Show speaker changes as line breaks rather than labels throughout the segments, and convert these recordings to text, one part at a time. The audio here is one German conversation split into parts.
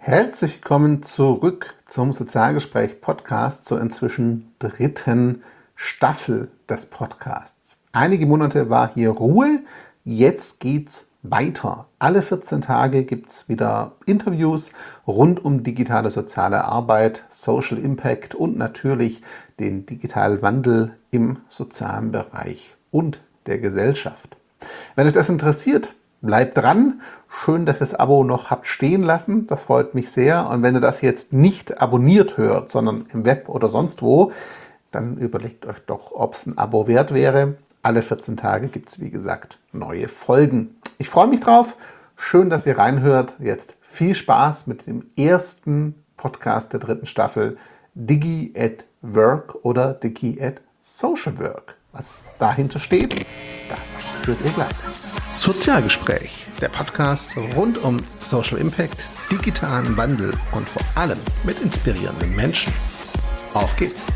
Herzlich willkommen zurück zum Sozialgespräch-Podcast zur inzwischen dritten Staffel des Podcasts. Einige Monate war hier Ruhe, jetzt geht's weiter. Alle 14 Tage gibt es wieder Interviews rund um digitale soziale Arbeit, Social Impact und natürlich den digitalen Wandel im sozialen Bereich und der Gesellschaft. Wenn euch das interessiert, bleibt dran. Schön, dass ihr das Abo noch habt stehen lassen. Das freut mich sehr. Und wenn ihr das jetzt nicht abonniert hört, sondern im Web oder sonst wo, dann überlegt euch doch, ob es ein Abo wert wäre. Alle 14 Tage gibt es, wie gesagt, neue Folgen. Ich freue mich drauf. Schön, dass ihr reinhört. Jetzt viel Spaß mit dem ersten Podcast der dritten Staffel Digi at Work oder Digi at Social Work. Was dahinter steht, das hört ihr gleich. Sozialgespräch, der Podcast rund um Social Impact, digitalen Wandel und vor allem mit inspirierenden Menschen. Auf geht's!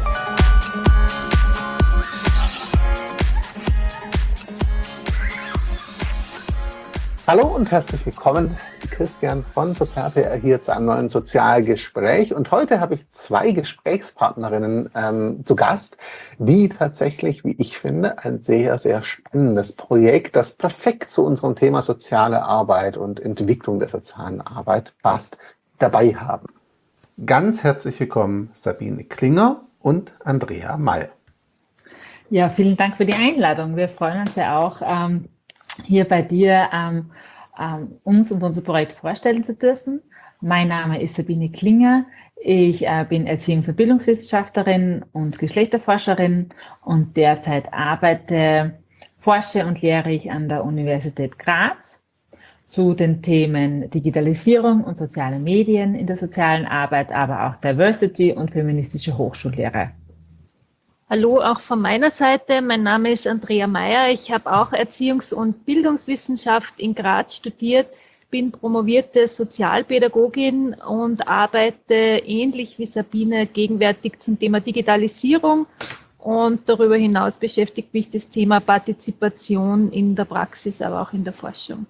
Hallo und herzlich willkommen, Christian von Sozial.PR hier zu einem neuen Sozialgespräch. Und heute habe ich zwei Gesprächspartnerinnen zu Gast, die tatsächlich, wie ich finde, ein sehr, sehr spannendes Projekt, das perfekt zu unserem Thema soziale Arbeit und Entwicklung der sozialen Arbeit passt, dabei haben. Ganz herzlich willkommen, Sabine Klinger und Andrea Meyer.
Ja, vielen Dank für die Einladung. Wir freuen uns ja auch, hier bei dir uns und unser Projekt vorstellen zu dürfen. Mein Name ist Sabine Klinger. Ich bin Erziehungs- und Bildungswissenschaftlerin und Geschlechterforscherin und derzeit forsche und lehre ich an der Universität Graz zu den Themen Digitalisierung und soziale Medien in der sozialen Arbeit, aber auch Diversity und feministische Hochschullehre.
Hallo, auch von meiner Seite. Mein Name ist Andrea Meyer. Ich habe auch Erziehungs- und Bildungswissenschaft in Graz studiert, bin promovierte Sozialpädagogin und arbeite ähnlich wie Sabine gegenwärtig zum Thema Digitalisierung. Und darüber hinaus beschäftigt mich das Thema Partizipation in der Praxis, aber auch in der Forschung.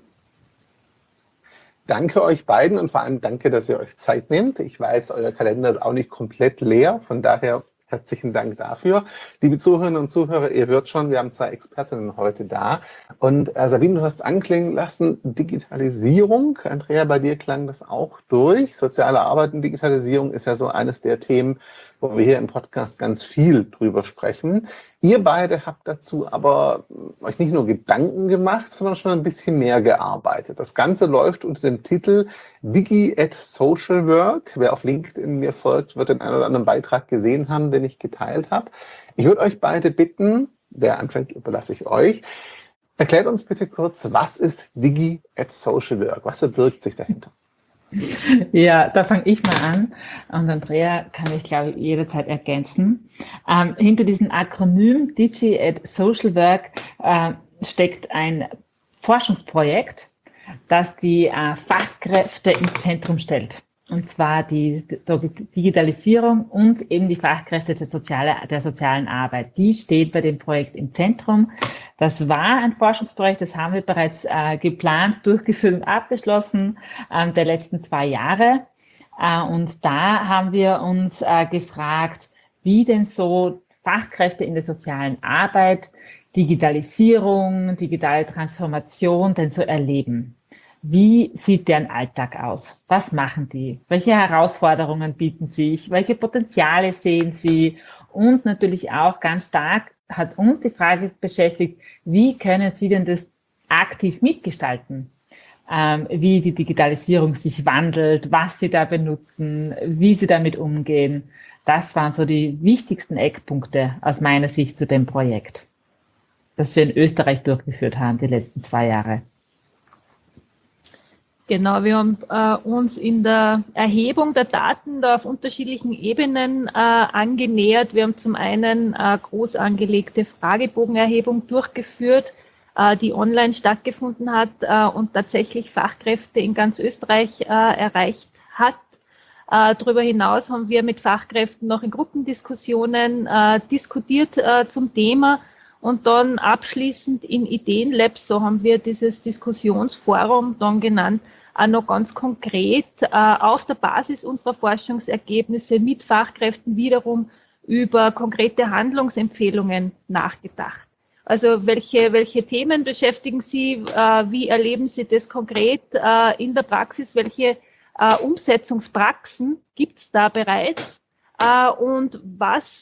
Danke euch beiden und vor allem danke, dass ihr euch Zeit nehmt. Ich weiß, euer Kalender ist auch nicht komplett leer, von daher herzlichen Dank dafür. Liebe Zuhörerinnen und Zuhörer, ihr hört schon, wir haben zwei Expertinnen heute da. Und Sabine, du hast anklingen lassen, Digitalisierung. Andrea, bei dir klang das auch durch. Soziale Arbeit und Digitalisierung ist ja so eines der Themen, wo wir hier im Podcast ganz viel drüber sprechen. Ihr beide habt dazu aber euch nicht nur Gedanken gemacht, sondern schon ein bisschen mehr gearbeitet. Das Ganze läuft unter dem Titel Digi at Social Work. Wer auf LinkedIn mir folgt, wird den einen oder anderen Beitrag gesehen haben, den ich geteilt habe. Ich würde euch beide bitten, wer anfängt, überlasse ich euch. Erklärt uns bitte kurz, was ist Digi at Social Work? Was verbirgt sich dahinter?
Ja, da fange ich mal an und Andrea kann ich, glaube ich, jederzeit ergänzen. Hinter diesem Akronym Digi at Social Work steckt ein Forschungsprojekt, das die Fachkräfte ins Zentrum stellt. Und zwar die Digitalisierung und eben die Fachkräfte der sozialen Arbeit. Die steht bei dem Projekt im Zentrum. Das war ein Forschungsprojekt, das haben wir bereits geplant, durchgeführt und abgeschlossen der letzten 2 Jahre. Und da haben wir uns gefragt, wie denn so Fachkräfte in der sozialen Arbeit Digitalisierung, digitale Transformation denn so erleben. Wie sieht deren Alltag aus? Was machen die? Welche Herausforderungen bieten sich? Welche Potenziale sehen sie? Und natürlich auch ganz stark hat uns die Frage beschäftigt, wie können sie denn das aktiv mitgestalten? Wie die Digitalisierung sich wandelt, was sie da benutzen, wie sie damit umgehen. Das waren so die wichtigsten Eckpunkte aus meiner Sicht zu dem Projekt, das wir in Österreich durchgeführt haben, die letzten 2 Jahre.
Genau, wir haben uns in der Erhebung der Daten da auf unterschiedlichen Ebenen angenähert. Wir haben zum einen groß angelegte Fragebogenerhebung durchgeführt, die online stattgefunden hat und tatsächlich Fachkräfte in ganz Österreich erreicht hat. Darüber hinaus haben wir mit Fachkräften noch in Gruppendiskussionen diskutiert zum Thema. Und dann abschließend in Ideenlabs, so haben wir dieses Diskussionsforum dann genannt, noch ganz konkret auf der Basis unserer Forschungsergebnisse mit Fachkräften wiederum über konkrete Handlungsempfehlungen nachgedacht. Also welche Themen beschäftigen Sie, wie erleben Sie das konkret in der Praxis, welche Umsetzungspraxen gibt es da bereits und was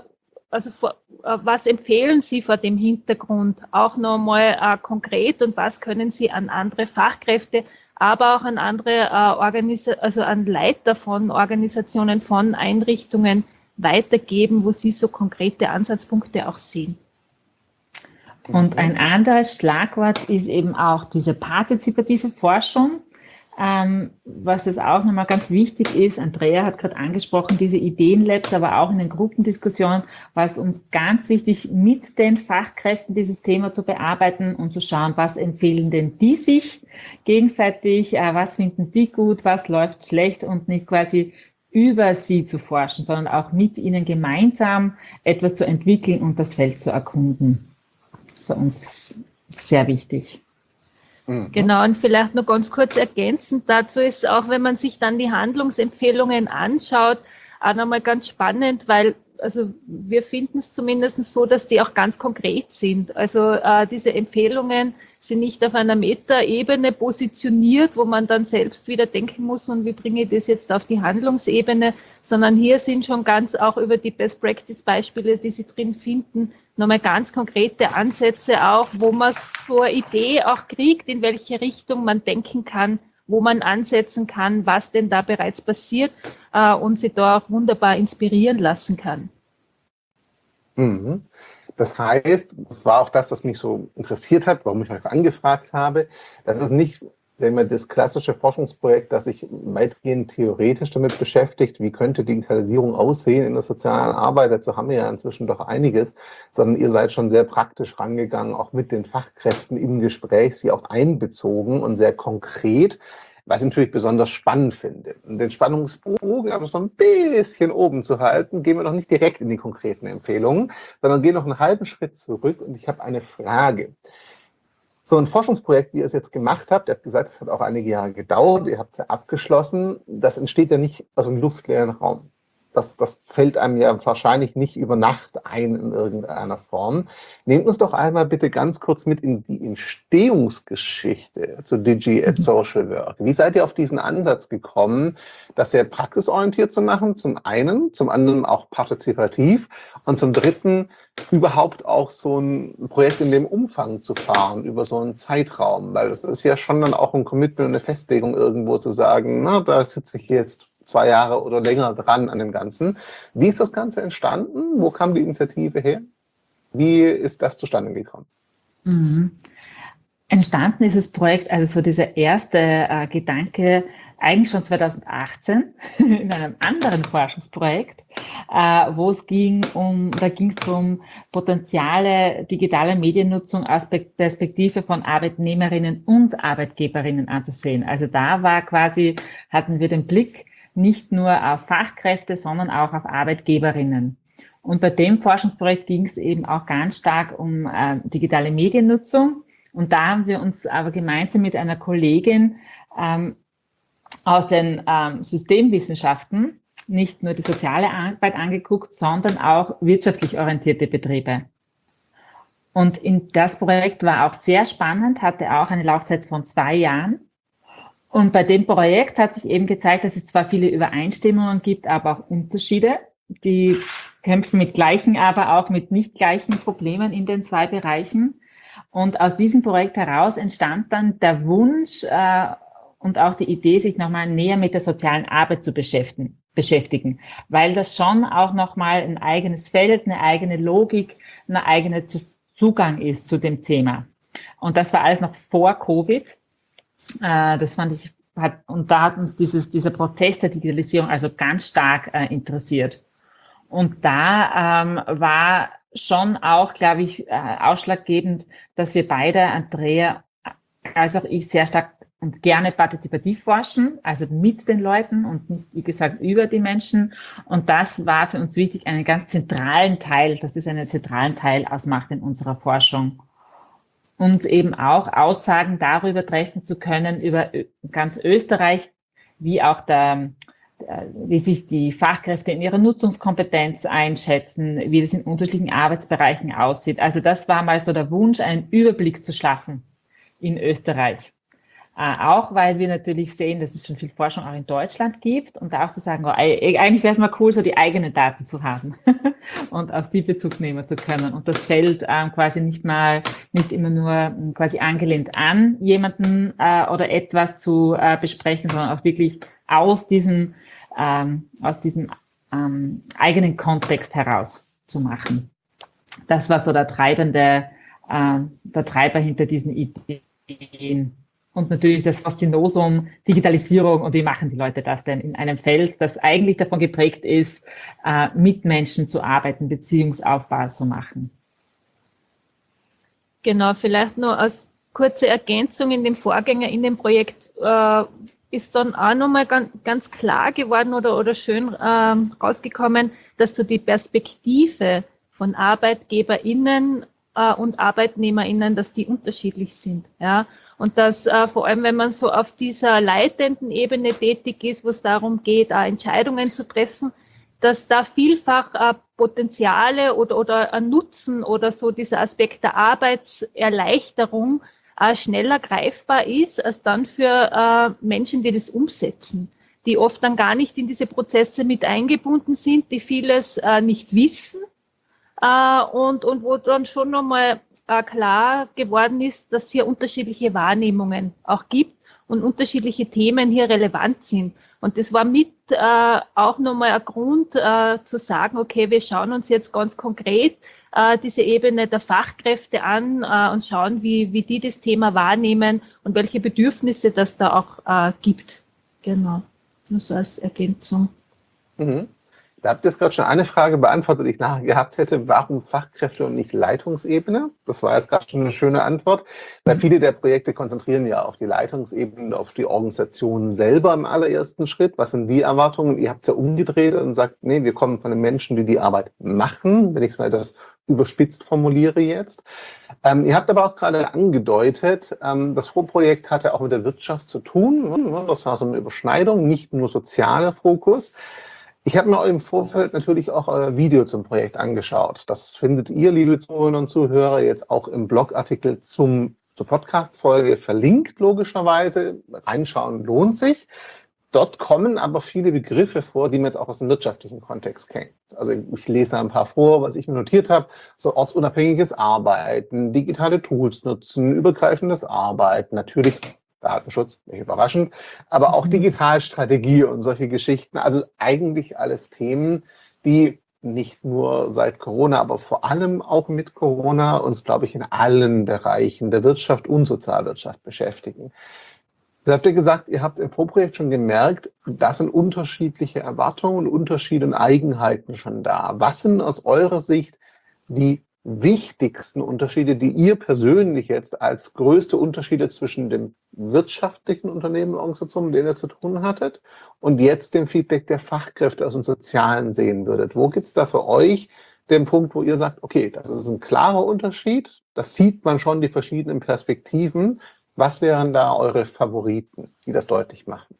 empfehlen Sie vor dem Hintergrund auch nochmal konkret und was können Sie an andere Fachkräfte, aber auch an andere an Leiter von Organisationen, von Einrichtungen weitergeben, wo Sie so konkrete Ansatzpunkte auch sehen?
Und ein anderes Schlagwort ist eben auch diese partizipative Forschung, was jetzt auch nochmal ganz wichtig ist. Andrea hat gerade angesprochen, diese Ideenlabs, aber auch in den Gruppendiskussionen war es uns ganz wichtig, mit den Fachkräften dieses Thema zu bearbeiten und zu schauen, was empfehlen denn die sich gegenseitig, was finden die gut, was läuft schlecht und nicht quasi über sie zu forschen, sondern auch mit ihnen gemeinsam etwas zu entwickeln und das Feld zu erkunden. Das war uns sehr wichtig.
Genau, und vielleicht noch ganz kurz ergänzend dazu ist auch, wenn man sich dann die Handlungsempfehlungen anschaut, auch nochmal ganz spannend, weil also wir finden es zumindest so, dass die auch ganz konkret sind. Also diese Empfehlungen sind nicht auf einer Metaebene positioniert, wo man dann selbst wieder denken muss, und wie bringe ich das jetzt auf die Handlungsebene, sondern hier sind schon ganz auch über die Best-Practice-Beispiele, die Sie drin finden, nochmal ganz konkrete Ansätze auch, wo man so eine Idee auch kriegt, in welche Richtung man denken kann, wo man ansetzen kann, was denn da bereits passiert und sich da auch wunderbar inspirieren lassen kann.
Das heißt, das war auch das, was mich so interessiert hat, warum ich euch angefragt habe. Das ist nicht das klassische Forschungsprojekt, das sich weitgehend theoretisch damit beschäftigt, wie könnte Digitalisierung aussehen in der sozialen Arbeit. Dazu haben wir ja inzwischen doch einiges, sondern ihr seid schon sehr praktisch rangegangen, auch mit den Fachkräften im Gespräch, sie auch einbezogen und sehr konkret, was ich natürlich besonders spannend finde. Und den Spannungsbogen aber so ein bisschen oben zu halten, gehen wir noch nicht direkt in die konkreten Empfehlungen, sondern gehen noch einen halben Schritt zurück und ich habe eine Frage. So ein Forschungsprojekt, wie ihr es jetzt gemacht habt, ihr habt gesagt, es hat auch einige Jahre gedauert, ihr habt es ja abgeschlossen, das entsteht ja nicht aus einem luftleeren Raum. Das fällt einem ja wahrscheinlich nicht über Nacht ein in irgendeiner Form. Nehmt uns doch einmal bitte ganz kurz mit in die Entstehungsgeschichte zu Digi at Social Work. Wie seid ihr auf diesen Ansatz gekommen, das sehr praxisorientiert zu machen, zum einen, zum anderen auch partizipativ und zum dritten überhaupt auch so ein Projekt in dem Umfang zu fahren, über so einen Zeitraum? Weil das ist ja schon dann auch ein Commitment und eine Festlegung irgendwo zu sagen, na, da sitze ich jetzt 2 Jahre oder länger dran an dem Ganzen. Wie ist das Ganze entstanden? Wo kam die Initiative her? Wie ist das zustande gekommen?
Entstanden ist das Projekt, also so dieser erste Gedanke, eigentlich schon 2018 in einem anderen Forschungsprojekt, wo es ging es darum, Potenziale digitaler Mediennutzung aus Perspektive von Arbeitnehmerinnen und Arbeitgeberinnen anzusehen. Also da hatten wir den Blick nicht nur auf Fachkräfte, sondern auch auf Arbeitgeberinnen. Und bei dem Forschungsprojekt ging es eben auch ganz stark um digitale Mediennutzung. Und da haben wir uns aber gemeinsam mit einer Kollegin aus den Systemwissenschaften nicht nur die soziale Arbeit angeguckt, sondern auch wirtschaftlich orientierte Betriebe. Und das Projekt war auch sehr spannend, hatte auch eine Laufzeit von 2 Jahren. Und bei dem Projekt hat sich eben gezeigt, dass es zwar viele Übereinstimmungen gibt, aber auch Unterschiede. Die kämpfen mit gleichen, aber auch mit nicht gleichen Problemen in den 2 Bereichen. Und aus diesem Projekt heraus entstand dann der Wunsch und auch die Idee, sich nochmal näher mit der sozialen Arbeit zu beschäftigen, weil das schon auch nochmal ein eigenes Feld, eine eigene Logik, ein eigener Zugang ist zu dem Thema. Und das war alles noch vor Covid. Das fand ich, und da hat uns dieser Prozess der Digitalisierung also ganz stark interessiert. Und da war schon auch, glaube ich, ausschlaggebend, dass wir beide, Andrea als auch ich, sehr stark und gerne partizipativ forschen, also mit den Leuten und nicht, wie gesagt, über die Menschen. Und das war für uns wichtig, einen ganz zentralen Teil ausmacht in unserer Forschung. uns eben auch Aussagen darüber treffen zu können, über ganz Österreich, wie auch wie sich die Fachkräfte in ihrer Nutzungskompetenz einschätzen, wie das in unterschiedlichen Arbeitsbereichen aussieht. Also das war mal so der Wunsch, einen Überblick zu schaffen in Österreich. Auch weil wir natürlich sehen, dass es schon viel Forschung auch in Deutschland gibt und auch zu sagen, oh, eigentlich wäre es mal cool, so die eigenen Daten zu haben und auf die Bezug nehmen zu können. Und das Feld quasi nicht immer nur quasi angelehnt an jemanden oder etwas zu besprechen, sondern auch wirklich aus diesem eigenen Kontext heraus zu machen. Das war so der Treiber hinter diesen Ideen. Und natürlich das Faszinosum Digitalisierung und wie machen die Leute das denn in einem Feld, das eigentlich davon geprägt ist, mit Menschen zu arbeiten, Beziehungsaufbau zu machen.
Genau, vielleicht noch als kurze Ergänzung in dem Vorgänger, in dem Projekt ist dann auch nochmal ganz klar geworden oder schön rausgekommen, dass so die Perspektive von ArbeitgeberInnen und ArbeitnehmerInnen, dass die unterschiedlich sind. Ja? Und dass vor allem, wenn man so auf dieser leitenden Ebene tätig ist, wo es darum geht, Entscheidungen zu treffen, dass da vielfach Potenziale oder ein Nutzen oder so dieser Aspekt der Arbeitserleichterung schneller greifbar ist, als dann für Menschen, die das umsetzen, die oft dann gar nicht in diese Prozesse mit eingebunden sind, die vieles nicht wissen und wo dann schon nochmal klar geworden ist, dass es hier unterschiedliche Wahrnehmungen auch gibt und unterschiedliche Themen hier relevant sind. Und das war mit auch nochmal ein Grund zu sagen, okay, wir schauen uns jetzt ganz konkret diese Ebene der Fachkräfte an und schauen, wie die das Thema wahrnehmen und welche Bedürfnisse das da auch gibt. Genau, nur so als Ergänzung.
Mhm. Da habt ihr jetzt gerade schon eine Frage beantwortet, die ich nachher gehabt hätte. Warum Fachkräfte und nicht Leitungsebene? Das war jetzt gerade schon eine schöne Antwort, weil viele der Projekte konzentrieren ja auf die Leitungsebene, auf die Organisation selber im allerersten Schritt. Was sind die Erwartungen? Ihr habt es ja umgedreht und sagt, nee, wir kommen von den Menschen, die die Arbeit machen, wenn ich es mal etwas überspitzt formuliere jetzt. Ihr habt aber auch gerade angedeutet, das Vorprojekt hatte auch mit der Wirtschaft zu tun. Das war so eine Überschneidung, nicht nur sozialer Fokus. Ich habe mir im Vorfeld natürlich auch euer Video zum Projekt angeschaut. Das findet ihr, liebe Zuhörerinnen und Zuhörer, jetzt auch im Blogartikel zur Podcast-Folge verlinkt, logischerweise. Reinschauen lohnt sich. Dort kommen aber viele Begriffe vor, die man jetzt auch aus dem wirtschaftlichen Kontext kennt. Also ich lese da ein paar vor, was ich mir notiert habe. So ortsunabhängiges Arbeiten, digitale Tools nutzen, übergreifendes Arbeiten, natürlich Datenschutz, nicht überraschend, aber auch Digitalstrategie und solche Geschichten. Also eigentlich alles Themen, die nicht nur seit Corona, aber vor allem auch mit Corona uns, glaube ich, in allen Bereichen der Wirtschaft und Sozialwirtschaft beschäftigen. Da habt ihr gesagt, ihr habt im Vorprojekt schon gemerkt, da sind unterschiedliche Erwartungen, Unterschiede und Eigenheiten schon da. Was sind aus eurer Sicht die wichtigsten Unterschiede, die ihr persönlich jetzt als größte Unterschiede zwischen dem wirtschaftlichen Unternehmen und Organisationen, mit denen ihr zu tun hattet, und jetzt dem Feedback der Fachkräfte aus dem Sozialen sehen würdet? Wo gibt es da für euch den Punkt, wo ihr sagt, okay, das ist ein klarer Unterschied, das sieht man schon, die verschiedenen Perspektiven. Was wären da eure Favoriten, die das deutlich machen?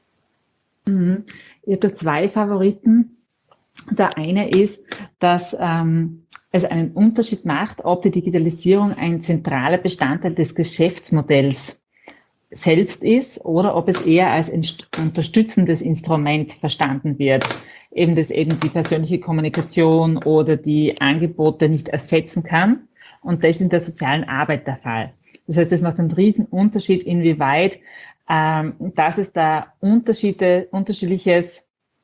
Ich habe da zwei Favoriten. Der eine ist, dass es einen Unterschied macht, ob die Digitalisierung ein zentraler Bestandteil des Geschäftsmodells selbst ist oder ob es eher als unterstützendes Instrument verstanden wird. Eben die persönliche Kommunikation oder die Angebote nicht ersetzen kann. Und das ist in der sozialen Arbeit der Fall. Das heißt, das macht einen riesen Unterschied, inwieweit dass es da unterschiedliches,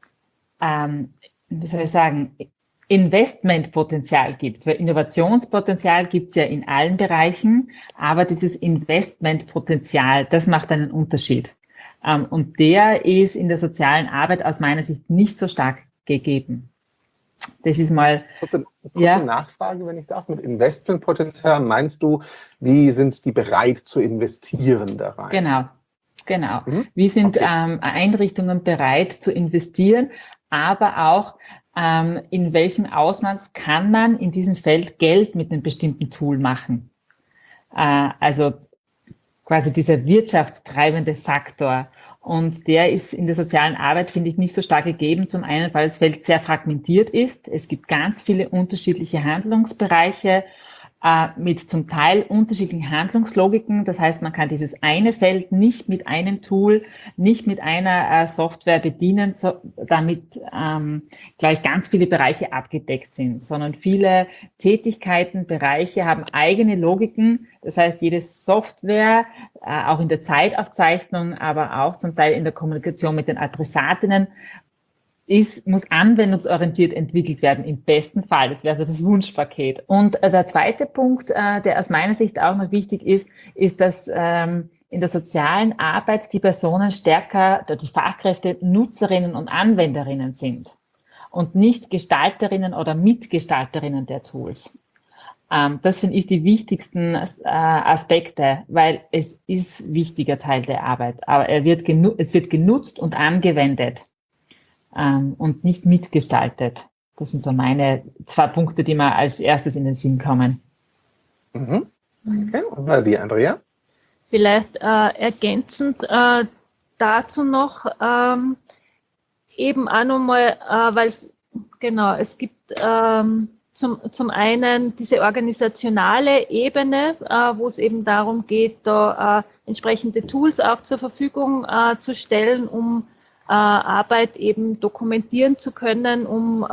Investmentpotenzial gibt. Weil Innovationspotenzial gibt es ja in allen Bereichen, aber dieses Investmentpotenzial, das macht einen Unterschied. Und der ist in der sozialen Arbeit aus meiner Sicht nicht so stark gegeben. Das ist mal...
Kurze Nachfrage, wenn ich darf. Mit Investmentpotenzial meinst du, wie sind die bereit zu investieren da rein?
Genau. Wie sind Einrichtungen bereit zu investieren, aber auch in welchem Ausmaß kann man in diesem Feld Geld mit einem bestimmten Tool machen? Also quasi dieser wirtschaftstreibende Faktor. Und der ist in der sozialen Arbeit, finde ich, nicht so stark gegeben. Zum einen, weil das Feld sehr fragmentiert ist. Es gibt ganz viele unterschiedliche Handlungsbereiche mit zum Teil unterschiedlichen Handlungslogiken. Das heißt, man kann dieses eine Feld nicht mit einem Tool, nicht mit einer Software bedienen, damit gleich ganz viele Bereiche abgedeckt sind, sondern viele Tätigkeiten, Bereiche haben eigene Logiken. Das heißt, jede Software, auch in der Zeitaufzeichnung, aber auch zum Teil in der Kommunikation mit den Adressatinnen, muss anwendungsorientiert entwickelt werden, im besten Fall. Das wäre so das Wunschpaket. Und der zweite Punkt, der aus meiner Sicht auch noch wichtig ist, dass in der sozialen Arbeit die Personen stärker, die Fachkräfte Nutzerinnen und Anwenderinnen sind und nicht Gestalterinnen oder Mitgestalterinnen der Tools. Das finde ich die wichtigsten Aspekte, weil es ist ein wichtiger Teil der Arbeit, aber es wird genutzt und angewendet. Und nicht mitgestaltet. Das sind so meine 2 Punkte, die mir als erstes in den Sinn kommen.
Okay, und die Andrea?
Vielleicht ergänzend dazu noch eben auch nochmal, weil es gibt zum einen diese organisationale Ebene, wo es eben darum geht, da entsprechende Tools auch zur Verfügung zu stellen, um Arbeit eben dokumentieren zu können, um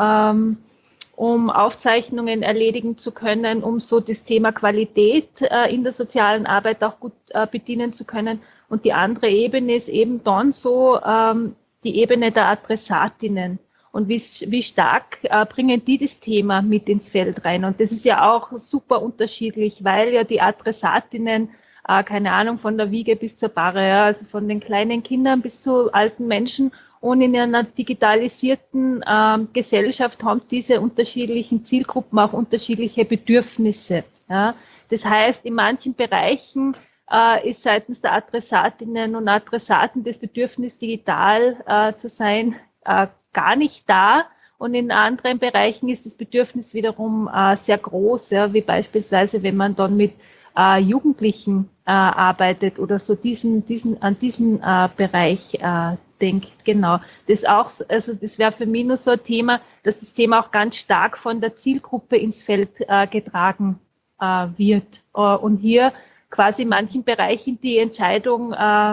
Aufzeichnungen erledigen zu können, um so das Thema Qualität in der sozialen Arbeit auch gut bedienen zu können. Und die andere Ebene ist eben dann so die Ebene der Adressatinnen. Und wie stark bringen die das Thema mit ins Feld rein? Und das ist ja auch super unterschiedlich, weil ja die Adressatinnen keine Ahnung, von der Wiege bis zur Bahre, ja, also von den kleinen Kindern bis zu alten Menschen. Und in einer digitalisierten Gesellschaft haben diese unterschiedlichen Zielgruppen auch unterschiedliche Bedürfnisse. Ja. Das heißt, in manchen Bereichen ist seitens der Adressatinnen und Adressaten das Bedürfnis, digital zu sein, gar nicht da. Und in anderen Bereichen ist das Bedürfnis wiederum sehr groß, ja, wie beispielsweise, wenn man dann mit Jugendlichen arbeitet oder so an diesen Bereich denkt. Genau. Das auch, also das wäre für mich nur so ein Thema, dass das Thema auch ganz stark von der Zielgruppe ins Feld getragen wird. Und hier quasi in manchen Bereichen die Entscheidung da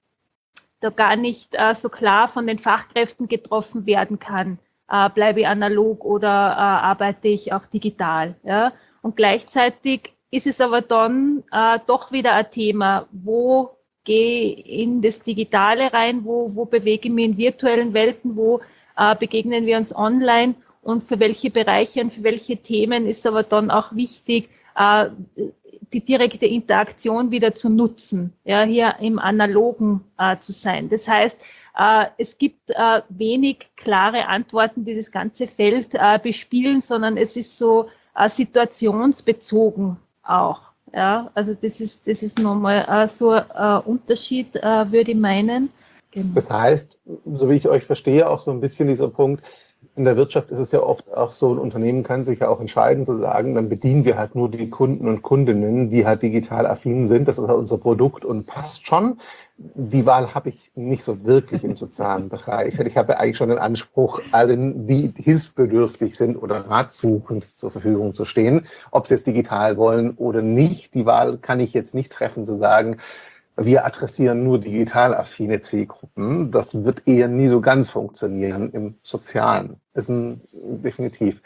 gar nicht so klar von den Fachkräften getroffen werden kann. Bleibe ich analog oder arbeite ich auch digital? Ja? Und gleichzeitig ist es aber dann doch wieder ein Thema, wo gehe ich in das Digitale rein, wo bewege ich mich in virtuellen Welten, wo begegnen wir uns online und für welche Bereiche und für welche Themen ist aber dann auch wichtig, die direkte Interaktion wieder zu nutzen, ja, hier im Analogen zu sein. Das heißt, es gibt wenig klare Antworten, die das ganze Feld bespielen, sondern es ist so situationsbezogen auch. Ja, also das ist nochmal so ein Unterschied, würde ich meinen.
Genau. Das heißt, so wie ich euch verstehe, auch so ein bisschen dieser Punkt, in der Wirtschaft ist es ja oft auch so, ein Unternehmen kann sich ja auch entscheiden zu sagen, dann bedienen wir halt nur die Kunden und Kundinnen, die halt digital affin sind. Das ist halt unser Produkt und passt schon. Die Wahl habe ich nicht so wirklich im sozialen Bereich. Ich habe ja eigentlich schon den Anspruch, allen, die hilfsbedürftig sind oder ratsuchend zur Verfügung zu stehen, ob sie jetzt digital wollen oder nicht. Die Wahl kann ich jetzt nicht treffen, zu sagen, wir adressieren nur digital affine Zielgruppen. Das wird eher nie so ganz funktionieren im Sozialen. Das ist definitiv.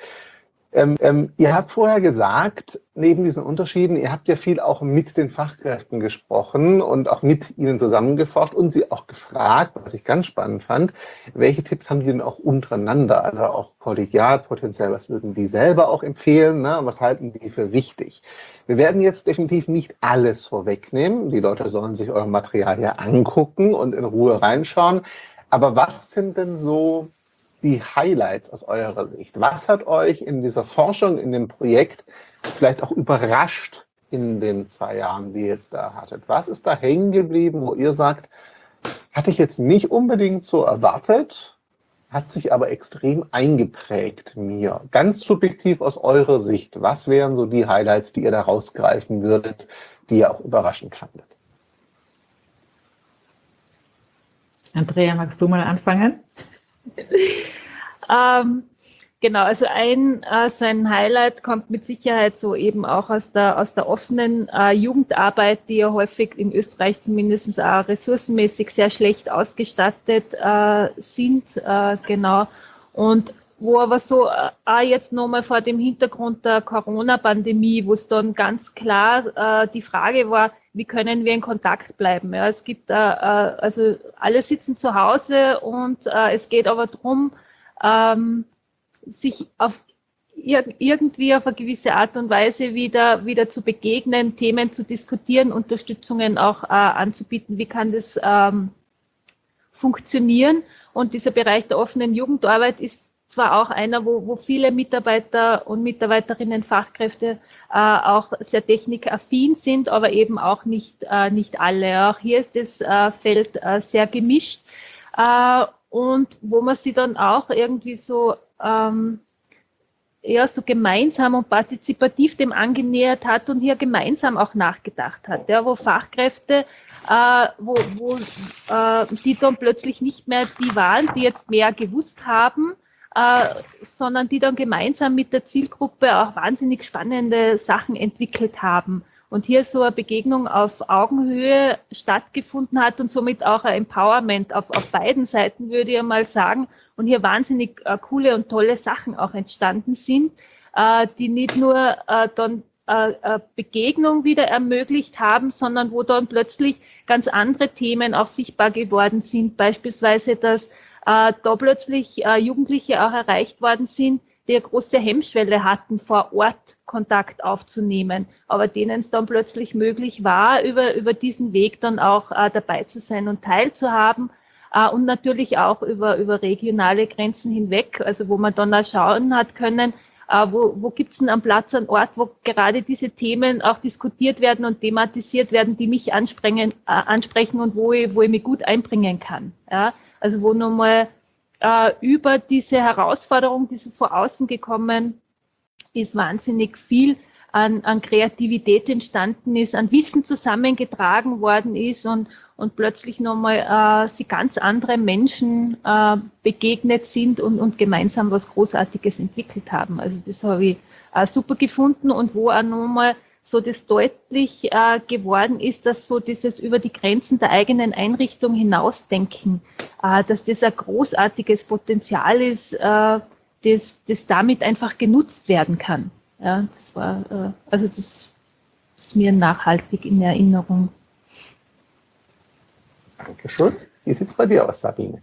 Ihr habt vorher gesagt, neben diesen Unterschieden, ihr habt ja viel auch mit den Fachkräften gesprochen und auch mit ihnen zusammengeforscht und sie auch gefragt, was ich ganz spannend fand, welche Tipps haben die denn auch untereinander, also auch kollegial potenziell, was würden die selber auch empfehlen, ne? Was halten die für wichtig? Wir werden jetzt definitiv nicht alles vorwegnehmen, die Leute sollen sich euer Material ja angucken und in Ruhe reinschauen, aber was sind denn so die Highlights aus eurer Sicht? Was hat euch in dieser Forschung, in dem Projekt vielleicht auch überrascht in den 2 Jahren, die ihr jetzt da hattet? Was ist da hängen geblieben, wo ihr sagt, hatte ich jetzt nicht unbedingt so erwartet, hat sich aber extrem eingeprägt mir? Ganz subjektiv aus eurer Sicht, was wären so die Highlights, die ihr da rausgreifen würdet, die ja auch überraschend fandet.
Andrea, magst du mal anfangen?
Genau, also sein Highlight kommt mit Sicherheit so eben auch aus der offenen Jugendarbeit, die ja häufig in Österreich zumindest auch ressourcenmäßig sehr schlecht ausgestattet sind, genau. Und wo aber so auch jetzt nochmal vor dem Hintergrund der Corona-Pandemie, wo es dann ganz klar die Frage war, wie können wir in Kontakt bleiben? Ja, es gibt also alle sitzen zu Hause und es geht aber darum, sich irgendwie auf eine gewisse Art und Weise wieder zu begegnen, Themen zu diskutieren, Unterstützungen auch anzubieten. Wie kann das funktionieren? Und dieser Bereich der offenen Jugendarbeit ist zwar auch einer, wo viele Mitarbeiter und Mitarbeiterinnen, Fachkräfte auch sehr technikaffin sind, aber eben auch nicht alle. Auch hier ist das Feld sehr gemischt. Und wo man sie dann auch irgendwie so so gemeinsam und partizipativ dem angenähert hat und hier gemeinsam auch nachgedacht hat, ja, wo Fachkräfte, die dann plötzlich nicht mehr die waren, die jetzt mehr gewusst haben, sondern die dann gemeinsam mit der Zielgruppe auch wahnsinnig spannende Sachen entwickelt haben. Und hier so eine Begegnung auf Augenhöhe stattgefunden hat und somit auch ein Empowerment auf beiden Seiten, würde ich mal sagen. Und hier wahnsinnig coole und tolle Sachen auch entstanden sind, die nicht nur dann Begegnung wieder ermöglicht haben, sondern wo dann plötzlich ganz andere Themen auch sichtbar geworden sind. Beispielsweise, dass da plötzlich Jugendliche auch erreicht worden sind, die eine große Hemmschwelle hatten, vor Ort Kontakt aufzunehmen, aber denen es dann plötzlich möglich war, über diesen Weg dann auch dabei zu sein und teilzuhaben und natürlich auch über regionale Grenzen hinweg, also wo man dann auch schauen hat können, wo gibt es denn am Platz einen Ort, wo gerade diese Themen auch diskutiert werden und thematisiert werden, die mich ansprechen und wo ich mich gut einbringen kann. Ja? Also wo nochmal über diese Herausforderung, die so vor außen gekommen ist, wahnsinnig viel an Kreativität entstanden ist, an Wissen zusammengetragen worden ist und plötzlich nochmal sie ganz andere Menschen begegnet sind und gemeinsam was Großartiges entwickelt haben. Also das habe ich super gefunden und wo auch nochmal so das deutlich geworden ist, dass so dieses über die Grenzen der eigenen Einrichtung hinausdenken, dass das ein großartiges Potenzial ist, das damit einfach genutzt werden kann. Ja, das war, also das ist mir nachhaltig in Erinnerung.
Dankeschön. Wie sieht es bei dir aus, Sabine?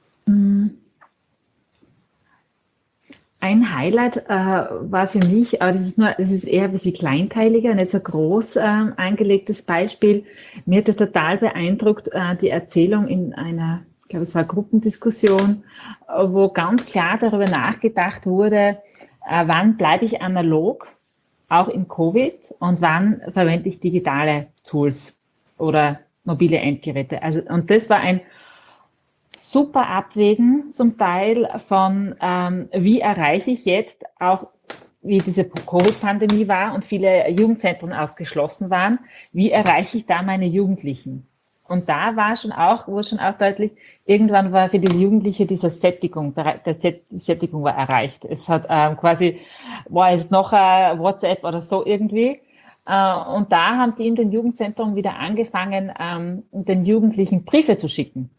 Ein Highlight war für mich, aber das ist eher ein bisschen kleinteiliger, nicht so groß angelegtes Beispiel. Mir hat das total beeindruckt, die Erzählung in einer, ich glaube, es war eine Gruppendiskussion, wo ganz klar darüber nachgedacht wurde, wann bleibe ich analog, auch im Covid, und wann verwende ich digitale Tools oder mobile Endgeräte. Also, und das war ein super Abwägen zum Teil von, wie erreiche ich jetzt auch, wie diese Covid-Pandemie war und viele Jugendzentren ausgeschlossen waren, wie erreiche ich da meine Jugendlichen? Und da wurde schon auch deutlich, irgendwann war für die Jugendliche diese Sättigung, die Sättigung war erreicht. Es hat war jetzt noch ein WhatsApp oder so irgendwie. Und da haben die in den Jugendzentren wieder angefangen, den Jugendlichen Briefe zu schicken.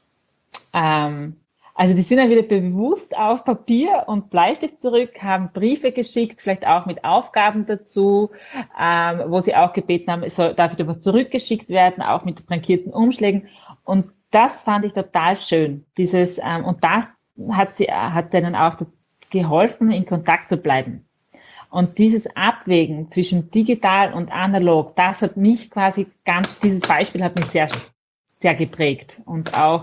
Also die sind dann wieder bewusst auf Papier und Bleistift zurück, haben Briefe geschickt, vielleicht auch mit Aufgaben dazu, wo sie auch gebeten haben, darf wieder was zurückgeschickt werden, auch mit frankierten Umschlägen. Und das fand ich total schön. Und das hat denen auch geholfen, in Kontakt zu bleiben. Und dieses Abwägen zwischen digital und analog, dieses Beispiel hat mich sehr, sehr geprägt. Und auch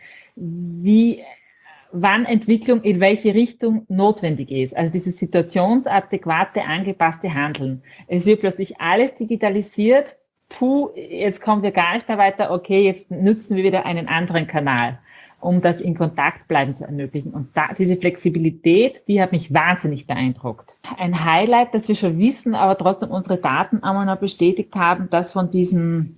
wann Entwicklung in welche Richtung notwendig ist. Also dieses situationsadäquate, angepasste Handeln. Es wird plötzlich alles digitalisiert. Jetzt kommen wir gar nicht mehr weiter. Okay, jetzt nutzen wir wieder einen anderen Kanal. um das in Kontakt bleiben zu ermöglichen. Und diese Flexibilität, die hat mich wahnsinnig beeindruckt. Ein Highlight, das wir schon wissen, aber trotzdem unsere Daten einmal noch bestätigt haben, dass von diesen,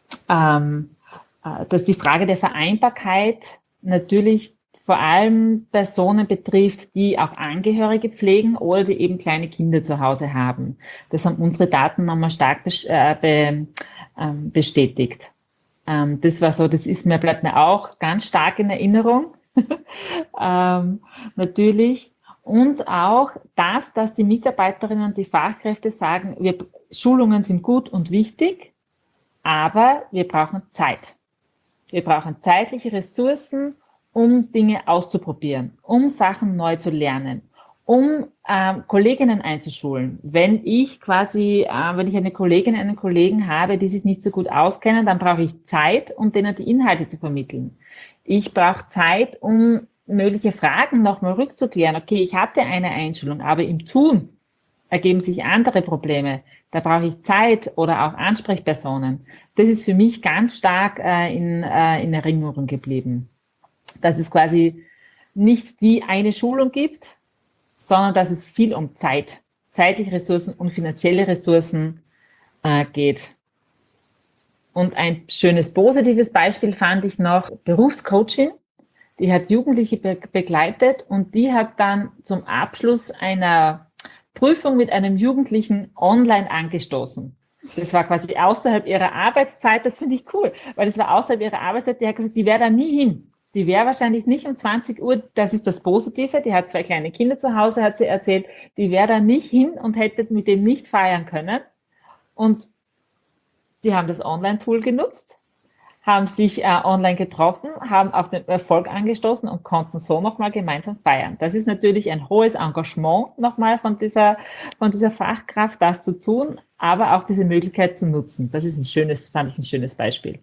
dass die Frage der Vereinbarkeit natürlich vor allem Personen betrifft, die auch Angehörige pflegen oder die eben kleine Kinder zu Hause haben. Das haben unsere Daten nochmal stark bestätigt. Das war so, bleibt mir auch ganz stark in Erinnerung, natürlich. Und auch das, dass die Mitarbeiterinnen und die Fachkräfte sagen, Schulungen sind gut und wichtig, aber wir brauchen Zeit. Wir brauchen zeitliche Ressourcen, um Dinge auszuprobieren, um Sachen neu zu lernen, um Kolleginnen einzuschulen. Wenn ich eine Kollegin, einen Kollegen habe, die sich nicht so gut auskennen, dann brauche ich Zeit, um denen die Inhalte zu vermitteln. Ich brauche Zeit, um mögliche Fragen nochmal rückzuklären. Okay, ich hatte eine Einschulung, aber im Tun ergeben sich andere Probleme. Da brauche ich Zeit oder auch Ansprechpersonen. Das ist für mich ganz stark in Erinnerung geblieben. Dass es quasi nicht die eine Schulung gibt, sondern dass es viel um zeitliche Ressourcen und finanzielle Ressourcen geht. Und ein schönes positives Beispiel fand ich noch, Berufscoaching. Die hat Jugendliche begleitet und die hat dann zum Abschluss einer Prüfung mit einem Jugendlichen online angestoßen. Das war quasi außerhalb ihrer Arbeitszeit, das finde ich cool, weil das war außerhalb ihrer Arbeitszeit, die hat gesagt, die wäre da nie hin. Die wäre wahrscheinlich nicht um 20 Uhr, das ist das Positive, die hat 2 kleine Kinder zu Hause, hat sie erzählt, die wäre da nicht hin und hätte mit dem nicht feiern können. Und die haben das Online-Tool genutzt, haben sich online getroffen, haben auf den Erfolg angestoßen und konnten so nochmal gemeinsam feiern. Das ist natürlich ein hohes Engagement nochmal von dieser Fachkraft, das zu tun, aber auch diese Möglichkeit zu nutzen. Das ist fand ich ein schönes Beispiel.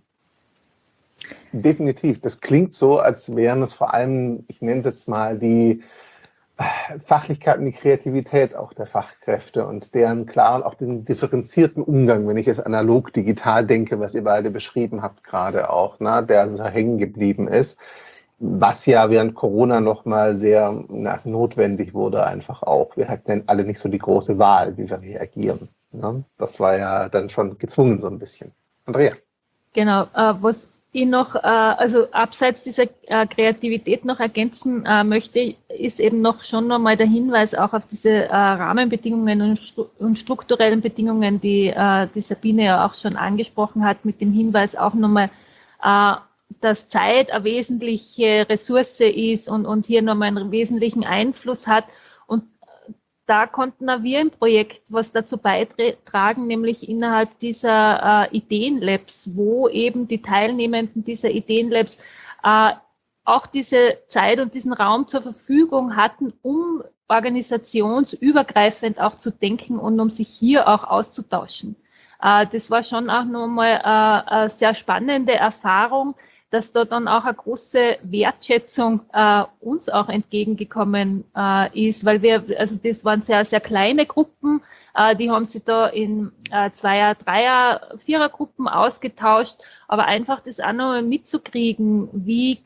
Definitiv. Das klingt so, als wären es vor allem, ich nenne es jetzt mal, die Fachlichkeit und die Kreativität auch der Fachkräfte und deren klaren, auch den differenzierten Umgang, wenn ich jetzt analog digital denke, was ihr beide beschrieben habt gerade auch, ne, der so hängen geblieben ist, was ja während Corona nochmal sehr notwendig wurde einfach auch. Wir hatten alle nicht so die große Wahl, wie wir reagieren. Ne? Das war ja dann schon gezwungen so ein bisschen. Andrea.
Genau, was ich noch, also abseits dieser Kreativität noch ergänzen möchte, ist eben schon nochmal der Hinweis auch auf diese Rahmenbedingungen und strukturellen Bedingungen, die Sabine ja auch schon angesprochen hat, mit dem Hinweis auch nochmal, dass Zeit eine wesentliche Ressource ist und hier nochmal einen wesentlichen Einfluss hat. Und da konnten auch wir im Projekt was dazu beitragen, nämlich innerhalb dieser Ideenlabs, wo eben die Teilnehmenden dieser Ideenlabs auch diese Zeit und diesen Raum zur Verfügung hatten, um organisationsübergreifend auch zu denken und um sich hier auch auszutauschen. Das war schon auch nochmal eine sehr spannende Erfahrung, dass da dann auch eine große Wertschätzung uns auch entgegengekommen ist, weil das waren sehr, sehr kleine Gruppen, die haben sich da in Zweier-, Dreier-, Vierer-Gruppen ausgetauscht, aber einfach das auch nochmal mitzukriegen, wie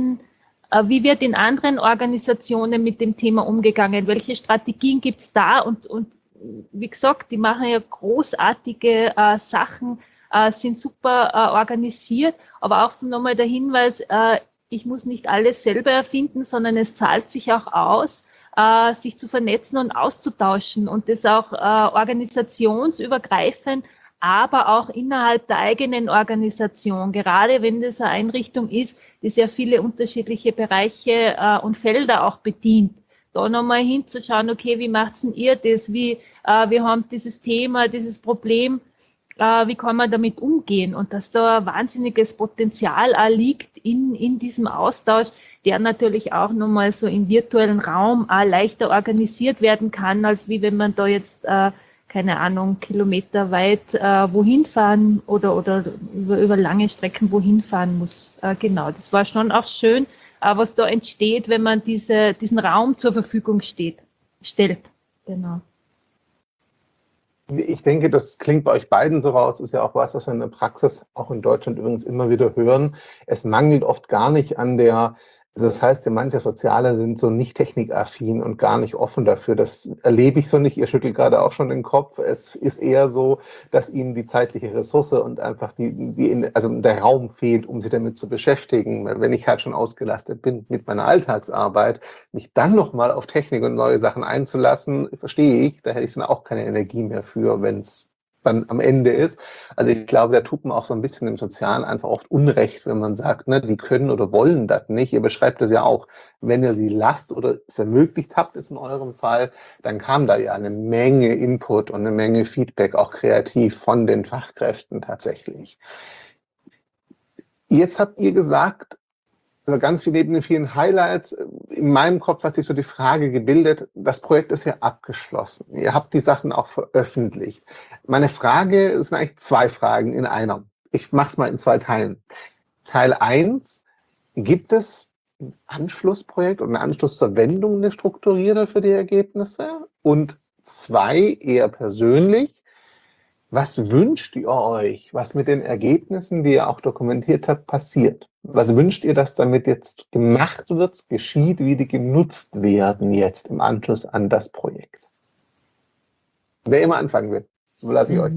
wird in anderen Organisationen mit dem Thema umgegangen, welche Strategien gibt es da und wie gesagt, die machen ja großartige Sachen, sind super organisiert, aber auch so nochmal der Hinweis, ich muss nicht alles selber erfinden, sondern es zahlt sich auch aus, sich zu vernetzen und auszutauschen und das auch organisationsübergreifend, aber auch innerhalb der eigenen Organisation, gerade wenn das eine Einrichtung ist, die sehr viele unterschiedliche Bereiche und Felder auch bedient. Da nochmal hinzuschauen, okay, wie macht's denn ihr das? Wir haben dieses Thema, dieses Problem, wie kann man damit umgehen und dass da ein wahnsinniges Potenzial auch liegt in diesem Austausch, der natürlich auch nochmal so im virtuellen Raum auch leichter organisiert werden kann, als wie wenn man da jetzt, keine Ahnung, kilometerweit wohin fahren oder über lange Strecken wohin fahren muss. Genau, das war schon auch schön, was da entsteht, wenn man diesen Raum zur Verfügung stellt. Genau.
Ich denke, das klingt bei euch beiden so raus, ist ja auch was wir in der Praxis, auch in Deutschland übrigens immer wieder hören. Es mangelt oft gar nicht an also das heißt, ja, manche Soziale sind so nicht technikaffin und gar nicht offen dafür. Das erlebe ich so nicht. Ihr schüttelt gerade auch schon den Kopf. Es ist eher so, dass ihnen die zeitliche Ressource und einfach also der Raum fehlt, um sich damit zu beschäftigen. Wenn ich halt schon ausgelastet bin mit meiner Alltagsarbeit, mich dann nochmal auf Technik und neue Sachen einzulassen, verstehe ich. Da hätte ich dann auch keine Energie mehr für, wenn es dann am Ende ist. Also ich glaube, da tut man auch so ein bisschen im Sozialen einfach oft Unrecht, wenn man sagt, ne, die können oder wollen das nicht. Ihr beschreibt das ja auch, wenn ihr sie lasst oder es ermöglicht habt, ist in eurem Fall, dann kam da ja eine Menge Input und eine Menge Feedback, auch kreativ von den Fachkräften tatsächlich. Jetzt habt ihr gesagt, also ganz viel neben den vielen Highlights, in meinem Kopf hat sich so die Frage gebildet, das Projekt ist ja abgeschlossen. Ihr habt die Sachen auch veröffentlicht. Meine Frage sind eigentlich zwei Fragen in einer. Ich mache es mal in zwei Teilen. Teil 1: Gibt es ein Anschlussprojekt oder eine Anschlussverwendung, eine strukturierte für die Ergebnisse? Und 2, eher persönlich: Was wünscht ihr euch, was mit den Ergebnissen, die ihr auch dokumentiert habt, passiert? Was wünscht ihr, dass damit jetzt gemacht wird, geschieht, wie die genutzt werden jetzt im Anschluss an das Projekt? Wer immer anfangen will, überlasse ich euch.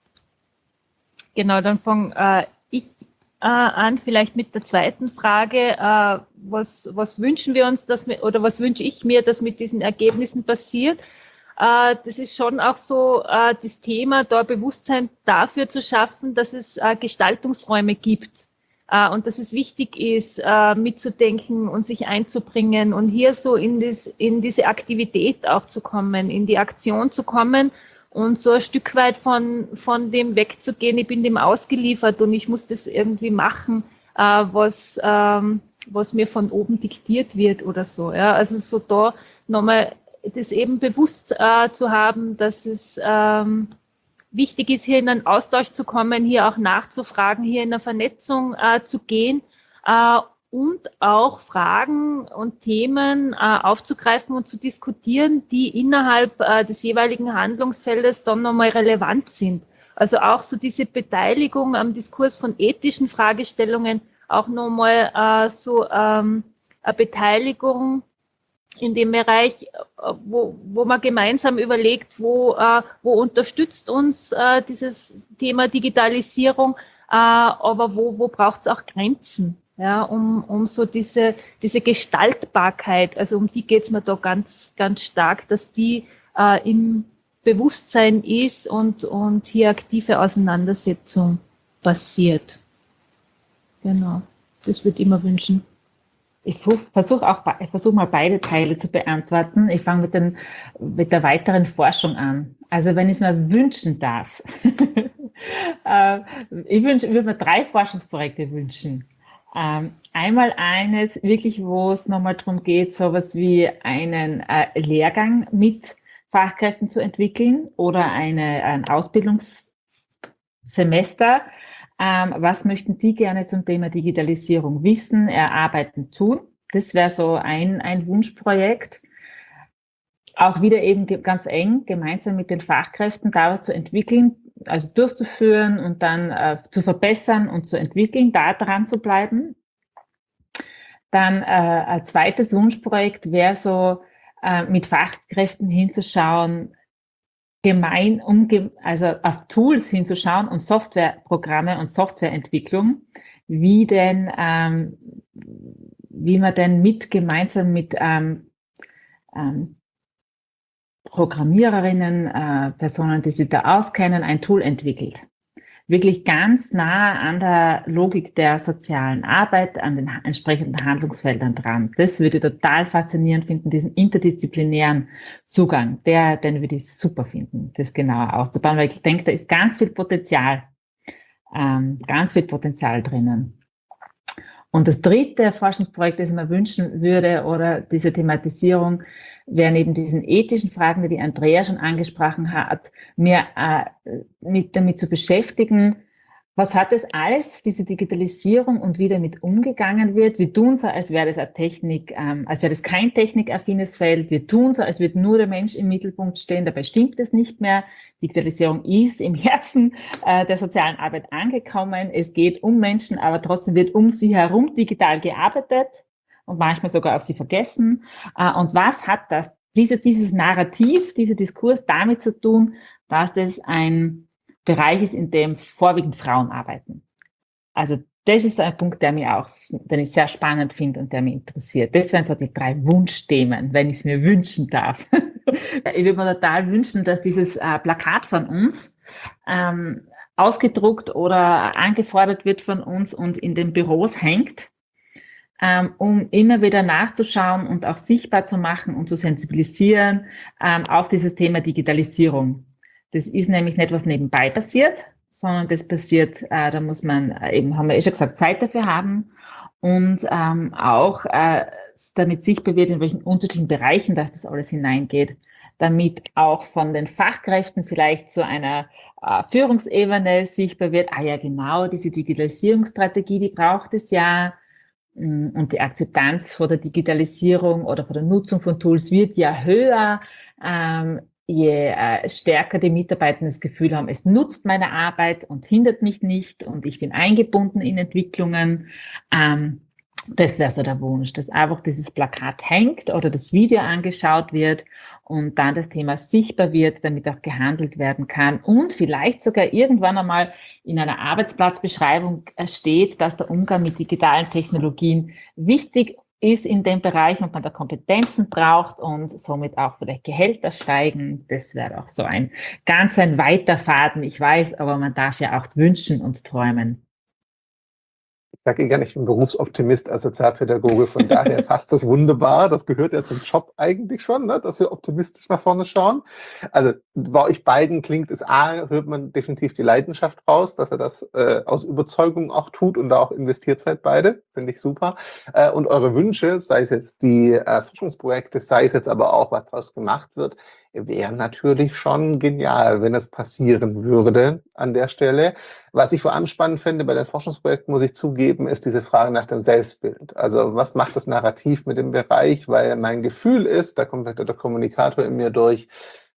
Genau, dann fange ich an, vielleicht mit der zweiten Frage. Was wünschen wir uns, oder was wünsche ich mir, dass mit diesen Ergebnissen passiert? Das ist schon auch so das Thema, da Bewusstsein dafür zu schaffen, dass es Gestaltungsräume gibt und dass es wichtig ist, mitzudenken und sich einzubringen und hier so in diese Aktivität auch zu kommen, in die Aktion zu kommen und so ein Stück weit von dem wegzugehen, ich bin dem ausgeliefert und ich muss das irgendwie machen, was mir von oben diktiert wird oder so. Ja? Also so da nochmal das eben bewusst zu haben, dass es wichtig ist, hier in einen Austausch zu kommen, hier auch nachzufragen, hier in eine Vernetzung zu gehen und auch Fragen und Themen aufzugreifen und zu diskutieren, die innerhalb des jeweiligen Handlungsfeldes dann nochmal relevant sind. Also auch so diese Beteiligung am Diskurs von ethischen Fragestellungen, auch nochmal so eine Beteiligung in dem Bereich, wo man gemeinsam überlegt, wo unterstützt uns dieses Thema Digitalisierung, aber wo braucht es auch Grenzen, ja, um so diese Gestaltbarkeit, also um die geht es mir da ganz, ganz stark, dass die im Bewusstsein ist und hier aktive Auseinandersetzung passiert. Genau, das würde ich mir wünschen.
Ich versuche mal beide Teile zu beantworten. Ich fange mit der weiteren Forschung an. Also wenn ich es mir wünschen darf. Ich würde mir 3 Forschungsprojekte wünschen. Einmal eines, wirklich, wo es nochmal darum geht, sowas wie einen Lehrgang mit Fachkräften zu entwickeln oder ein Ausbildungssemester. Was möchten die gerne zum Thema Digitalisierung wissen, erarbeiten, tun? Das wäre so ein Wunschprojekt. Auch wieder eben ganz eng gemeinsam mit den Fachkräften da was zu entwickeln, also durchzuführen und dann zu verbessern und zu entwickeln, da dran zu bleiben. Dann ein zweites Wunschprojekt wäre so, mit Fachkräften hinzuschauen, also auf Tools hinzuschauen und Softwareprogramme und Softwareentwicklung, wie man denn gemeinsam mit Programmiererinnen, Personen, die sich da auskennen, ein Tool entwickelt. Wirklich ganz nah an der Logik der sozialen Arbeit, an den entsprechenden Handlungsfeldern dran. Das würde ich total faszinierend finden, diesen interdisziplinären Zugang, den würde ich super finden, das genauer aufzubauen, weil ich denke, da ist ganz viel Potenzial drinnen. Und das dritte Forschungsprojekt, das ich mir wünschen würde, oder diese Thematisierung, wäre neben diesen ethischen Fragen, die Andrea schon angesprochen hat, mir damit zu beschäftigen, Was hat es alles, diese Digitalisierung und wie damit umgegangen wird? Wir tun so, als wäre das eine Technik, als wäre das kein technikaffines Feld. Wir tun so, als würde nur der Mensch im Mittelpunkt stehen. Dabei stimmt es nicht mehr. Digitalisierung ist im Herzen der sozialen Arbeit angekommen. Es geht um Menschen, aber trotzdem wird um sie herum digital gearbeitet und manchmal sogar auf sie vergessen. Und was hat das, dieses Narrativ, dieser Diskurs damit zu tun, dass das ein Bereich ist, in dem vorwiegend Frauen arbeiten. Also das ist ein Punkt, den ich sehr spannend finde und der mich interessiert. Das wären so die 3 Wunschthemen, wenn ich es mir wünschen darf. Ich würde mir total wünschen, dass dieses Plakat von uns ausgedruckt oder angefordert wird von uns und in den Büros hängt, um immer wieder nachzuschauen und auch sichtbar zu machen und zu sensibilisieren auf dieses Thema Digitalisierung. Das ist nämlich nicht, was nebenbei passiert, sondern das passiert, da muss man eben, haben wir schon gesagt, Zeit dafür haben und auch damit sichtbar wird, in welchen unterschiedlichen Bereichen das alles hineingeht, damit auch von den Fachkräften vielleicht zu einer Führungsebene sichtbar wird, ja genau, diese Digitalisierungsstrategie, die braucht es ja, und die Akzeptanz vor der Digitalisierung oder vor der Nutzung von Tools wird ja höher, je stärker die Mitarbeiter das Gefühl haben, es nutzt meine Arbeit und hindert mich nicht und ich bin eingebunden in Entwicklungen. Das wäre so der Wunsch, dass einfach dieses Plakat hängt oder das Video angeschaut wird und dann das Thema sichtbar wird, damit auch gehandelt werden kann und vielleicht sogar irgendwann einmal in einer Arbeitsplatzbeschreibung steht, dass der Umgang mit digitalen Technologien wichtig ist in dem Bereich und man da Kompetenzen braucht und somit auch vielleicht Gehälter steigen. Das wäre auch so ein weiter Faden, ich weiß, aber man darf ja auch wünschen und träumen.
Ich sage Ihnen gerne, ich bin Berufsoptimist als Sozialpädagoge, von daher passt das wunderbar. Das gehört ja zum Job eigentlich schon, ne, dass wir optimistisch nach vorne schauen. Also bei euch beiden klingt es, hört man definitiv die Leidenschaft raus, dass er das aus Überzeugung auch tut und da auch investiert seid beide, finde ich super. Und eure Wünsche, sei es jetzt die Forschungsprojekte, sei es jetzt aber auch, was daraus gemacht wird, wäre natürlich schon genial, wenn es passieren würde an der Stelle. Was ich vor allem spannend finde bei den Forschungsprojekten, muss ich zugeben, ist diese Frage nach dem Selbstbild. Also was macht das Narrativ mit dem Bereich? Weil mein Gefühl ist, da kommt vielleicht der Kommunikator in mir durch,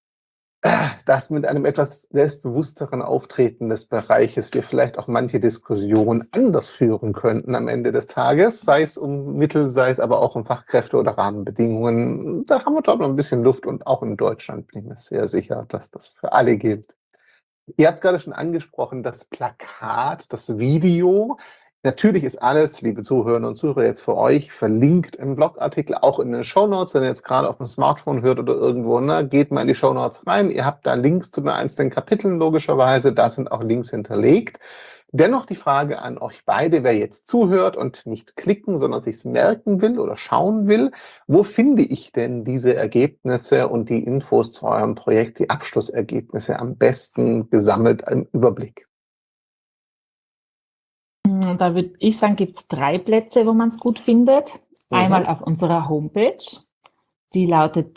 dass mit einem etwas selbstbewussteren Auftreten des Bereiches wir vielleicht auch manche Diskussionen anders führen könnten am Ende des Tages, sei es um Mittel, sei es aber auch um Fachkräfte oder Rahmenbedingungen. Da haben wir, glaube ich, noch ein bisschen Luft und auch in Deutschland bin ich mir sehr sicher, dass das für alle gilt. Ihr habt gerade schon angesprochen, das Plakat, das Video. Natürlich ist alles, liebe Zuhörerinnen und Zuhörer, jetzt für euch verlinkt im Blogartikel, auch in den Shownotes, wenn ihr jetzt gerade auf dem Smartphone hört oder irgendwo, ne, geht mal in die Shownotes rein. Ihr habt da Links zu den einzelnen Kapiteln logischerweise, da sind auch Links hinterlegt. Dennoch die Frage an euch beide, wer jetzt zuhört und nicht klicken, sondern sich's merken will oder schauen will, wo finde ich denn diese Ergebnisse und die Infos zu eurem Projekt, die Abschlussergebnisse am besten gesammelt im Überblick?
Da würde ich sagen, gibt es 3 Plätze, wo man es gut findet. Einmal auf unserer Homepage, die lautet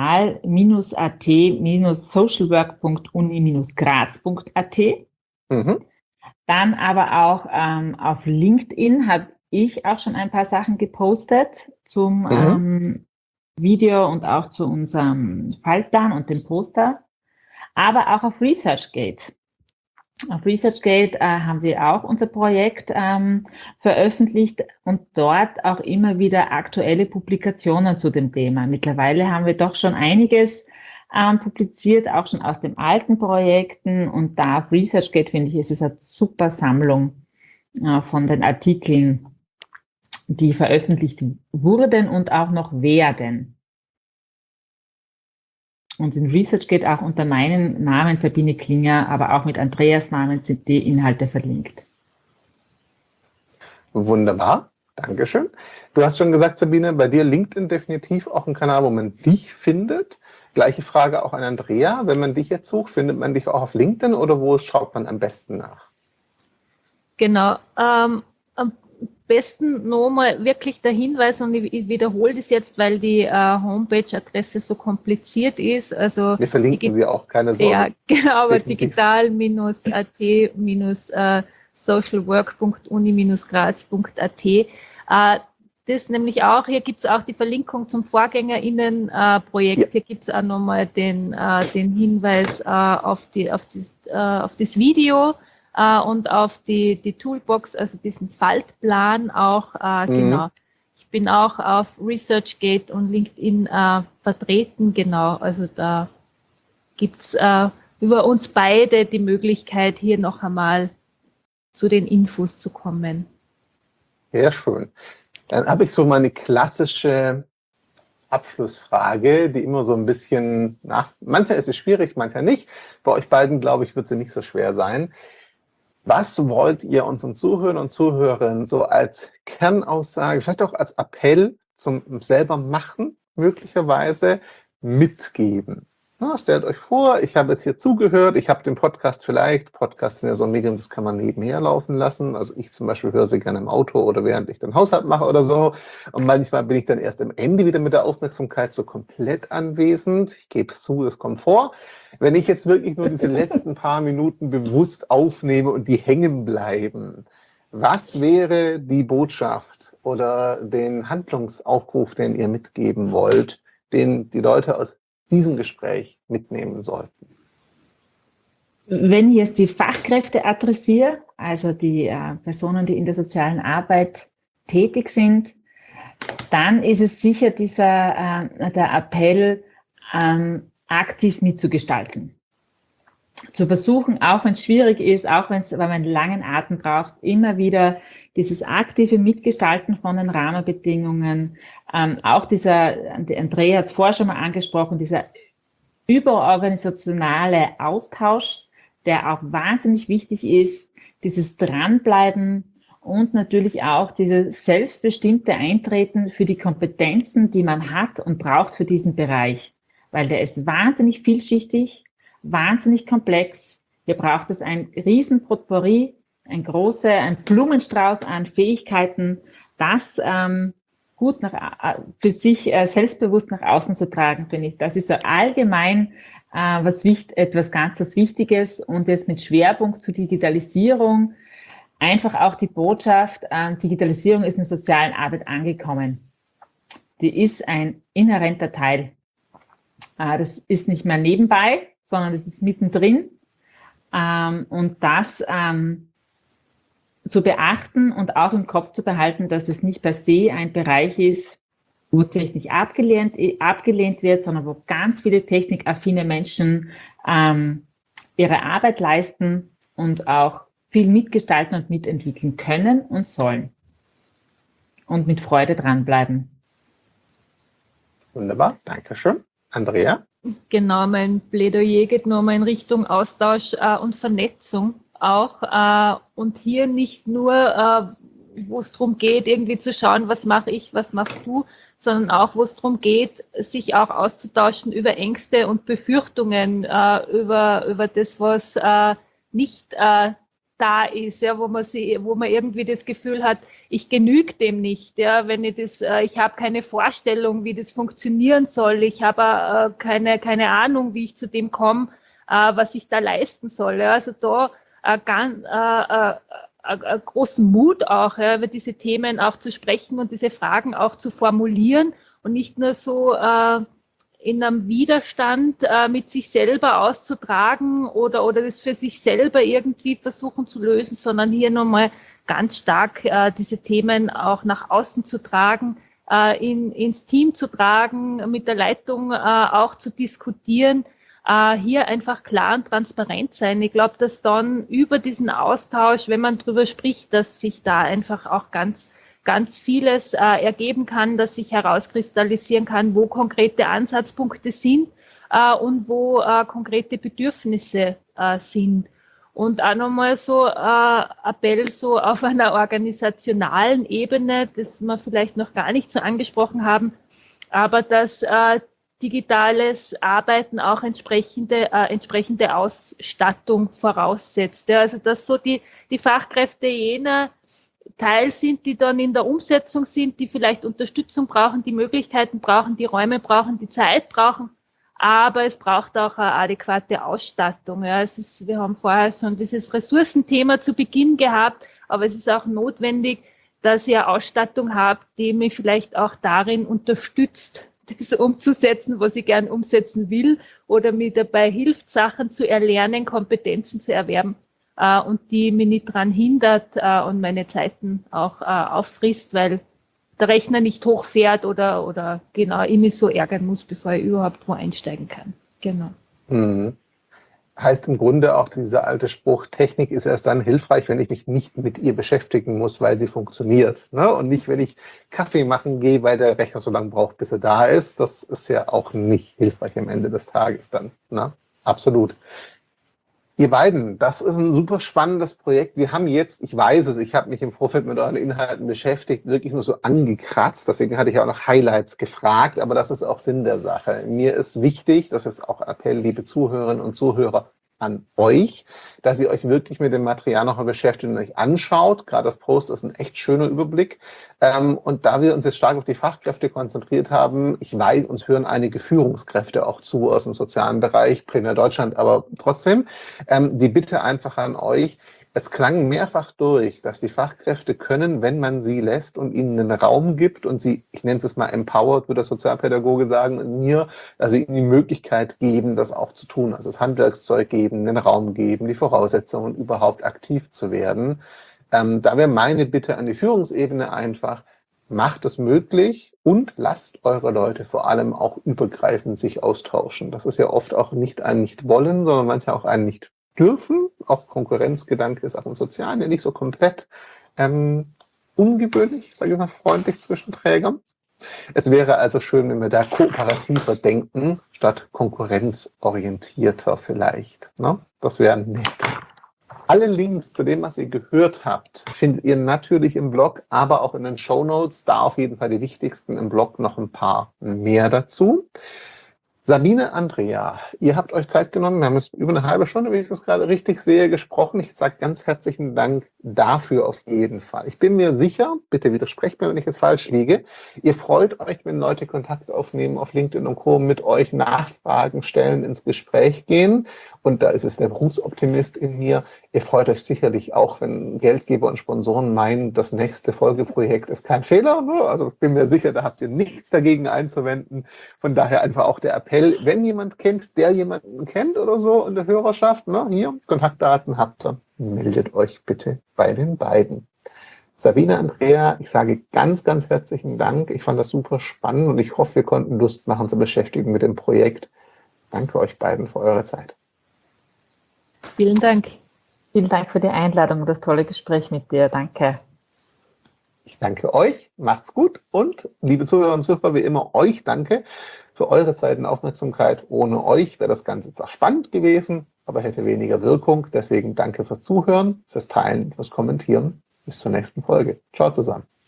digital-at-socialwork.uni-graz.at. Dann aber auch auf LinkedIn habe ich auch schon ein paar Sachen gepostet zum Video und auch zu unserem Fallplan und dem Poster, aber auch auf ResearchGate. Auf ResearchGate haben wir auch unser Projekt veröffentlicht und dort auch immer wieder aktuelle Publikationen zu dem Thema. Mittlerweile haben wir doch schon einiges publiziert, auch schon aus den alten Projekten und da auf ResearchGate finde ich, ist es eine super Sammlung von den Artikeln, die veröffentlicht wurden und auch noch werden. Und in ResearchGate auch unter meinem Namen Sabine Klinger, aber auch mit Andreas Namen sind die Inhalte verlinkt.
Wunderbar, Dankeschön. Du hast schon gesagt, Sabine, bei dir LinkedIn definitiv auch ein Kanal, wo man dich findet. Gleiche Frage auch an Andrea. Wenn man dich jetzt sucht, findet man dich auch auf LinkedIn oder wo schaut man am besten nach?
Genau, am besten nochmal wirklich der Hinweis, und ich wiederhole das jetzt, weil die Homepage-Adresse so kompliziert ist. Also
wir verlinken sie auch, keine Sorge.
Ja, genau, aber digital-at- socialwork.uni-graz.at. Das nämlich auch, hier gibt es auch die Verlinkung zum VorgängerInnen-Projekt. Hier gibt es auch nochmal den Hinweis auf das Video und auf die Toolbox, also diesen Faltplan auch. Genau. Ich bin auch auf ResearchGate und LinkedIn vertreten, genau. Also da gibt es über uns beide die Möglichkeit, hier noch einmal zu den Infos zu kommen.
Sehr schön. Dann habe ich so mal eine klassische Abschlussfrage, die immer so ein bisschen mancher ist es schwierig, mancher nicht. Bei euch beiden, glaube ich, wird sie nicht so schwer sein. Was wollt ihr unseren Zuhörern und Zuhörern so als Kernaussage, vielleicht auch als Appell zum selber machen, möglicherweise mitgeben? Na, stellt euch vor, ich habe jetzt hier zugehört, ich habe den Podcast Podcasts sind ja so ein Medium, das kann man nebenher laufen lassen. Also ich zum Beispiel höre sie gerne im Auto oder während ich den Haushalt mache oder so. Und manchmal bin ich dann erst am Ende wieder mit der Aufmerksamkeit so komplett anwesend. Ich gebe es zu, es kommt vor. Wenn ich jetzt wirklich nur diese letzten paar Minuten bewusst aufnehme und die hängen bleiben, was wäre die Botschaft oder den Handlungsaufruf, den ihr mitgeben wollt, den die Leute aus diesem Gespräch mitnehmen sollten?
Wenn ich jetzt die Fachkräfte adressiere, also die Personen, die in der sozialen Arbeit tätig sind, dann ist es sicher der Appell, aktiv mitzugestalten. Zu versuchen, auch wenn es schwierig ist, auch weil man einen langen Atem braucht, immer wieder dieses aktive Mitgestalten von den Rahmenbedingungen, auch Andrea hat es vorher schon mal angesprochen, dieser überorganisationale Austausch, der auch wahnsinnig wichtig ist, dieses Dranbleiben und natürlich auch dieses selbstbestimmte Eintreten für die Kompetenzen, die man hat und braucht für diesen Bereich, weil der ist wahnsinnig vielschichtig, wahnsinnig komplex. Hier braucht es ein riesen Potpourri, ein Blumenstrauß an Fähigkeiten, das gut für sich selbstbewusst nach außen zu tragen, finde ich. Das ist so allgemein etwas ganz Wichtiges und jetzt mit Schwerpunkt zur Digitalisierung einfach auch die Botschaft, Digitalisierung ist in der sozialen Arbeit angekommen. Die ist ein inhärenter Teil. Das ist nicht mehr nebenbei, sondern das ist mittendrin. Und das zu beachten und auch im Kopf zu behalten, dass es nicht per se ein Bereich ist, wo Technik abgelehnt wird, sondern wo ganz viele technikaffine Menschen ihre Arbeit leisten und auch viel mitgestalten und mitentwickeln können und sollen. Und mit Freude dranbleiben.
Wunderbar, danke schön. Andrea?
Genau, mein Plädoyer geht nochmal in Richtung Austausch und Vernetzung auch. Und hier nicht nur, wo es darum geht, irgendwie zu schauen, was mache ich, was machst du, sondern auch, wo es darum geht, sich auch auszutauschen über Ängste und Befürchtungen, über das, was nicht da ist, ja, wo man irgendwie das Gefühl hat, ich genüge dem nicht, ja, ich habe keine Vorstellung, wie das funktionieren soll, ich habe keine Ahnung, wie ich zu dem komme, was ich da leisten soll, ja, also da großen Mut auch, ja, über diese Themen auch zu sprechen und diese Fragen auch zu formulieren und nicht nur so in einem Widerstand mit sich selber auszutragen oder das für sich selber irgendwie versuchen zu lösen, sondern hier nochmal ganz stark diese Themen auch nach außen zu tragen, ins Team zu tragen, mit der Leitung auch zu diskutieren, hier einfach klar und transparent sein. Ich glaube, dass dann über diesen Austausch, wenn man darüber spricht, dass sich da einfach auch ganz vieles ergeben kann, dass sich herauskristallisieren kann, wo konkrete Ansatzpunkte sind und wo konkrete Bedürfnisse sind. Und auch nochmal so Appell so auf einer organisationalen Ebene, das wir vielleicht noch gar nicht so angesprochen haben, aber dass digitales Arbeiten auch entsprechende Ausstattung voraussetzt. Ja, also dass so die Fachkräfte jener Teil sind, die dann in der Umsetzung sind, die vielleicht Unterstützung brauchen, die Möglichkeiten brauchen, die Räume brauchen, die Zeit brauchen, aber es braucht auch eine adäquate Ausstattung. Ja. Wir haben vorher schon dieses Ressourcenthema zu Beginn gehabt, aber es ist auch notwendig, dass ihr Ausstattung habt, die mich vielleicht auch darin unterstützt, das umzusetzen, was ich gern umsetzen will, oder mir dabei hilft, Sachen zu erlernen, Kompetenzen zu erwerben und die mich nicht daran hindert und meine Zeiten auch auffrisst, weil der Rechner nicht hochfährt oder genau ich mich so ärgern muss, bevor ich überhaupt wo einsteigen kann. Genau.
Mhm. Heißt im Grunde auch dieser alte Spruch, Technik ist erst dann hilfreich, wenn ich mich nicht mit ihr beschäftigen muss, weil sie funktioniert. Ne? Und nicht, wenn ich Kaffee machen gehe, weil der Rechner so lange braucht, bis er da ist. Das ist ja auch nicht hilfreich am Ende des Tages dann. Ne? Absolut. Ihr beiden, das ist ein super spannendes Projekt. Wir haben jetzt, ich weiß es, ich habe mich im Vorfeld mit euren Inhalten beschäftigt, wirklich nur so angekratzt. Deswegen hatte ich auch noch Highlights gefragt, aber das ist auch Sinn der Sache. Mir ist wichtig, das ist auch Appell, liebe Zuhörerinnen und Zuhörer, an euch, dass ihr euch wirklich mit dem Material noch mal beschäftigt und euch anschaut. Gerade das Post ist ein echt schöner Überblick. Und da wir uns jetzt stark auf die Fachkräfte konzentriert haben, ich weiß, uns hören einige Führungskräfte auch zu aus dem sozialen Bereich, primär Deutschland, aber trotzdem, die Bitte einfach an euch. Es klang mehrfach durch, dass die Fachkräfte können, wenn man sie lässt und ihnen einen Raum gibt und sie, ich nenne es mal empowered, würde der Sozialpädagoge sagen, und mir, also ihnen die Möglichkeit geben, das auch zu tun, also das Handwerkszeug geben, den Raum geben, die Voraussetzungen, überhaupt aktiv zu werden. Da wäre meine Bitte an die Führungsebene einfach, macht es möglich und lasst eure Leute vor allem auch übergreifend sich austauschen. Das ist ja oft auch nicht ein Nicht-Wollen, sondern manchmal auch ein Nicht-Dürfen. Auch Konkurrenzgedanke ist auch im Sozialen ja nicht so komplett ungewöhnlich, sage ich mal freundlich, zwischen Trägern. Es wäre also schön, wenn wir da kooperativer denken, statt konkurrenzorientierter vielleicht. Ne? Das wäre nett. Alle Links zu dem, was ihr gehört habt, findet ihr natürlich im Blog, aber auch in den Shownotes. Da auf jeden Fall die wichtigsten, im Blog noch ein paar mehr dazu. Sabine, Andrea, ihr habt euch Zeit genommen. Wir haben jetzt über eine halbe Stunde, wenn ich das gerade richtig sehe, gesprochen. Ich sage ganz herzlichen Dank dafür auf jeden Fall. Ich bin mir sicher, bitte widersprecht mir, wenn ich jetzt falsch liege, ihr freut euch, wenn Leute Kontakt aufnehmen auf LinkedIn und Co., mit euch Nachfragen stellen, ins Gespräch gehen. Und da ist es der Berufsoptimist in mir. Ihr freut euch sicherlich auch, wenn Geldgeber und Sponsoren meinen, das nächste Folgeprojekt ist kein Fehler. Ne? Also ich bin mir sicher, da habt ihr nichts dagegen einzuwenden. Von daher einfach auch der Appell, wenn jemand kennt, der jemanden kennt oder so in der Hörerschaft, ne, hier, Kontaktdaten habt ihr, meldet euch bitte bei den beiden. Sabine, Andrea, ich sage ganz, ganz herzlichen Dank. Ich fand das super spannend und ich hoffe, wir konnten Lust machen zu beschäftigen mit dem Projekt. Danke euch beiden für eure Zeit.
Vielen Dank.
Vielen Dank für die Einladung und das tolle Gespräch mit dir. Danke.
Ich danke euch, macht's gut und liebe Zuhörer und Zuhörer, wie immer euch danke für eure Zeit und Aufmerksamkeit. Ohne euch wäre das Ganze zwar spannend gewesen, aber hätte weniger Wirkung. Deswegen danke fürs Zuhören, fürs Teilen, fürs Kommentieren. Bis zur nächsten Folge. Ciao zusammen.